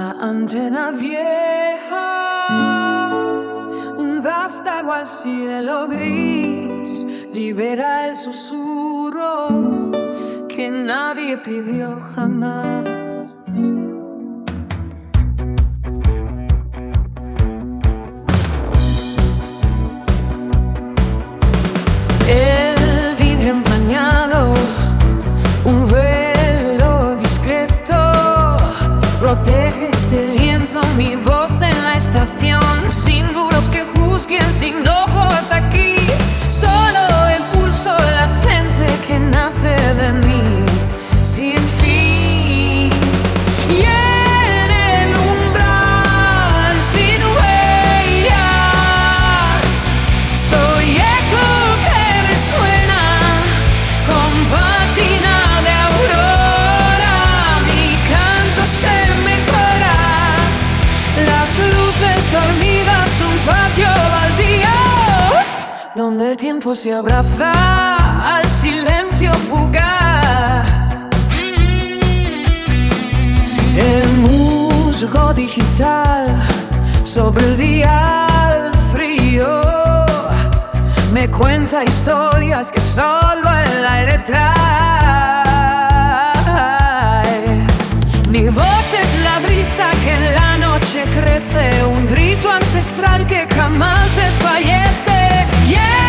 una antena vieja, un vástago al cielo gris, libera el susurro que nadie pidió jamás. El vidrio empañado, un velo discreto, protege este viento, mi voz en la estación, sin muros que juzguen, sin ojos aquí, solo el pulso latente que nace de mí, sin fin. Y en el umbral, sin huellas, soy eco que resuena con pátina de aurora, mi canto se mejora, las luces dormidas, un patio baldío, donde el tiempo se abraza al silencio fugaz. El musgo digital sobre el dial frío me cuenta historias que solo el aire trae. Mi voz es la brisa que en la noche crece, un grito ancestral que jamás desfallece. Yeah.